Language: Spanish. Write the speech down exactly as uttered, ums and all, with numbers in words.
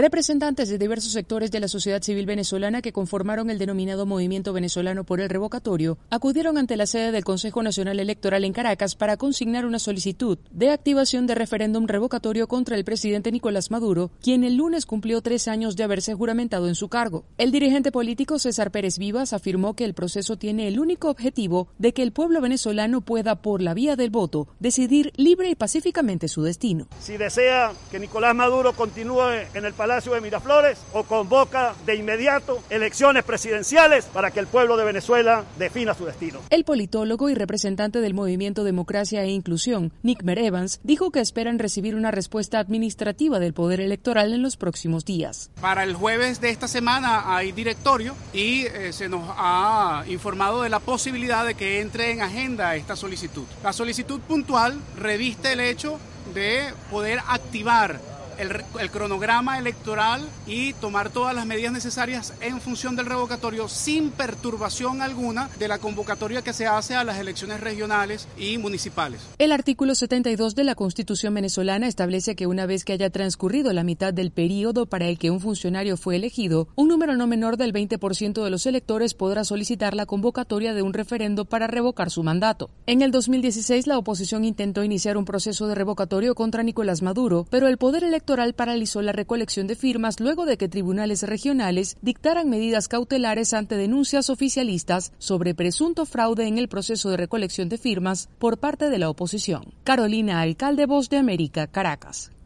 Representantes de diversos sectores de la sociedad civil venezolana que conformaron el denominado Movimiento Venezolano por el Revocatorio acudieron ante la sede del Consejo Nacional Electoral en Caracas para consignar una solicitud de activación de referéndum revocatorio contra el presidente Nicolás Maduro, quien el lunes cumplió tres años de haberse juramentado en su cargo. El dirigente político César Pérez Vivas afirmó que el proceso tiene el único objetivo de que el pueblo venezolano pueda, por la vía del voto, decidir libre y pacíficamente su destino. Si desea que Nicolás Maduro continúe en el Palacio de Miraflores o convoca de inmediato elecciones presidenciales para que el pueblo de Venezuela defina su destino. El politólogo y representante del Movimiento Democracia e Inclusión, Nickmer Evans, dijo que esperan recibir una respuesta administrativa del Poder Electoral en los próximos días. Para el jueves de esta semana hay directorio y eh, se nos ha informado de la posibilidad de que entre en agenda esta solicitud. La solicitud puntual reviste el hecho de poder activar El, el cronograma electoral y tomar todas las medidas necesarias en función del revocatorio sin perturbación alguna de la convocatoria que se hace a las elecciones regionales y municipales. El artículo setenta y dos de la Constitución venezolana establece que una vez que haya transcurrido la mitad del período para el que un funcionario fue elegido, un número no menor del veinte por ciento de los electores podrá solicitar la convocatoria de un referendo para revocar su mandato. En el dos mil dieciséis, la oposición intentó iniciar un proceso de revocatorio contra Nicolás Maduro, pero el Poder Electoral paralizó la recolección de firmas luego de que tribunales regionales dictaran medidas cautelares ante denuncias oficialistas sobre presunto fraude en el proceso de recolección de firmas por parte de la oposición. Carolina Alcalde, Voz de América, Caracas.